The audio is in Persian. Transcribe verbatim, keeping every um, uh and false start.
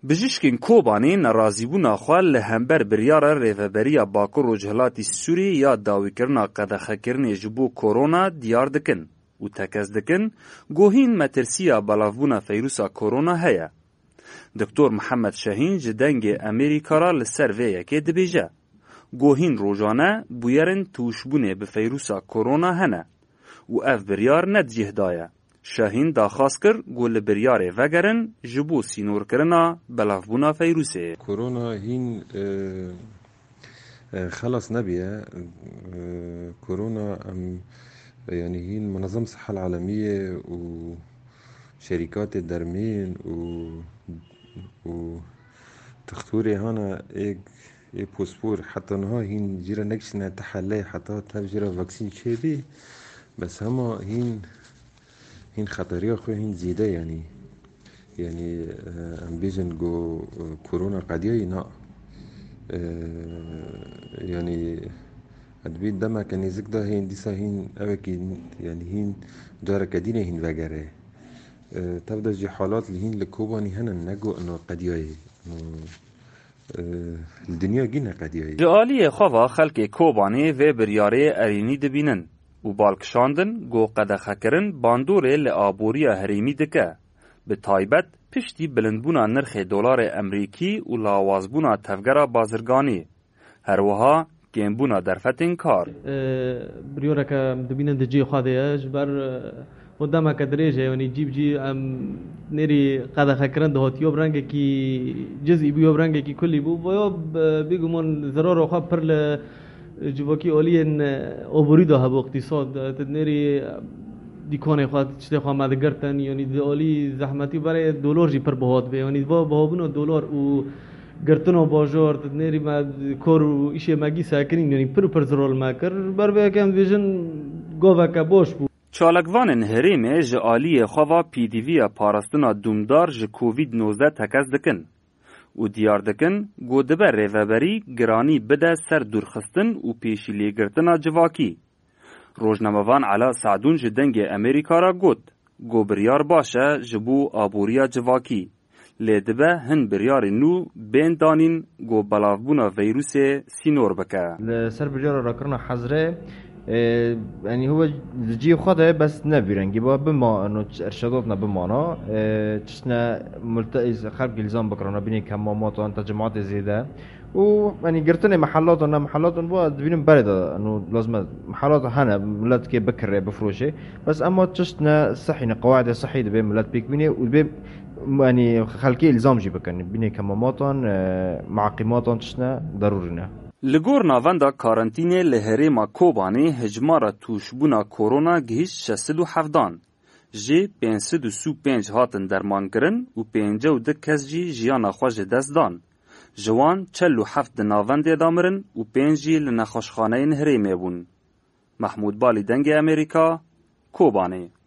بجشکین کوبانی نرازیبونا خوال لهمبر بریار ریوبریا باکور و جهلاتی سوری یا داویکرنا قدخکرنی جبو کورونا دیار دکن و تکز دکن گوهین مترسیا بلافبونا فیروسا کورونا هیا. دکتور محمد شاهین جدنگ امریکا را لسر ویه که دبیجه. گوهین روزانه بویرن توشبونه به فیروسا کورونا هنه و اف بریار ندجه دایه. شاهین داخواست کرد گول بریاره وگرن جبو سینور کرنا بلافبونا فیروسه. کورونا هین خلاص نبیه. کورونا ام يعني هي منظمة الصحة العالمية وشركات الدرمين و و تختوري هنا ايك اي بوسبور حتى انها هين جيرا نكشنا تحلي حتى تاب جيرا فاكسين شيبي بس هما هين هين خطرية خوي هين زيادة يعني يعني ام بيجن جو كورونا قدية نا يعني ادبي دما كان يزك ده هين ديسا هين اوكي يعني هين دارا كدينه هين وغيره أه تبدا جي حالات اللي هين لكوباني هنا نجو انه قدياي أه الدنيا جينا قدياي جالي خوا خلق كوباني و برياري اريني دبينن و بالكشاندن گو قد خکرن باندوره لآبوریا هریمی دکه به تایبت پشتی بلندبونا نرخ دلار امریکی و لاوازبونا تفگرا بازرگانی هر وها گیمبونا درفتین کار بریوره که دبینن دجی خواده جبر قدامه که دریجه یعنی جیب جی ام نری قد خکرن دهاتیو برنگه کی جزئی بیو برنگه کی کلی بو بیا بگو من ضرر خواه پر ل جواکی آلین آبوری ده با اقتصاد تدنری دیکانه خواهد چطور خواهد مدگرتن یعنی دالی زحمتی برای دلار جی پر بهاد به یعنی با بهابون دلار و گرتن و باجار تدنری مد کار و ایشه مگی ساکنین یعنی پر پر زرال مکر بر به کم ویژن گاوه که باش بود. چالکوان هریمه جالی خوا پی دی وی پاراستنا دومدار ج کووید نوزده تکز دکن. و دیار دکن گودبه ریوبری گرانی بده سر دورخستن و پیشی لیگرتنا جواکی. روزنامه‌وان علا سعدون جدنگ امریکا را گود گو بریار باشه جبو آبوریا جواکی. لیدبه هن بریار نو بین دانین گو بلافبونا ویروس سینور بکه. سر بریار را کرنا حضره يعني هو جي خده بس نبيرنجي با بما انه ارشاداتنا بمانا تشنا ملتئز خلق الزام بكرنا بيني كمامات وان تجمعات زياده و يعني قرتني محلات ونا محلات بو بينهم برده انه لازم محلات هنا ملات كي بكر بفروشه بس اما تشنا صحينا قواعد صحيه بين ملات بيك بيني وبين يعني خلقي الزام جي بكن بيني كمامات معقمات تشنا ضرورينا لگور ناوندا کارانتینه لهریما کوبانی هجمارا توشبونا کورونا گهیش شصد و هفدان. جی پینصد و سی و پنج هاتن درمان کرن و پنجاه و ده کس جی جیانا خوش دست دان. جوان چل و هفت ناونده دامرن و پنجی لنخوشخانه هریمه بون. محمود بالی دنگ امریکا، کوبانی.